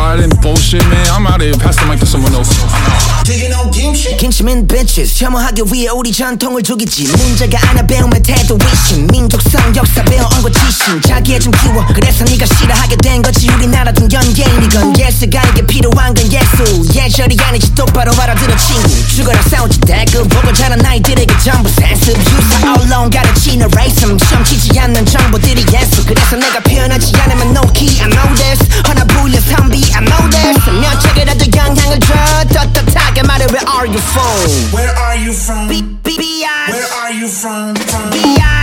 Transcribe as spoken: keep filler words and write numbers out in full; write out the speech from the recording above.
riding bullshit, man. I'm out of here. Pass the mic to someone else. Do you know 김치? 김치면 bitches 혐오하기 위해 우리 전통을 죽이지. 문제가 아니야 배우면 태도 위신. 민족성 역사 배워온 거 지신. 자기애 좀 키워 그래서 네가 싫어하게 된 거지. 우리나라 중 연예인이건 예스가 이게 필요한 건 예술. 예절이 아니지 똑바로 알아들어 친구. 죽어라 싸우지 대꾸 보고 자란 아이들에게 전부 세습. 유사 언론 가르치는 레이슴. 시험 치지 않는 정보들이 예술. 그래서 내가 표현하지 않으면 no key I know this. 하나 불려 선비 I know this. 몇 책이라도 영향을 줘 떳떳하게 말해 where are you from? Where are you from? B B B I Where are you from? from? B I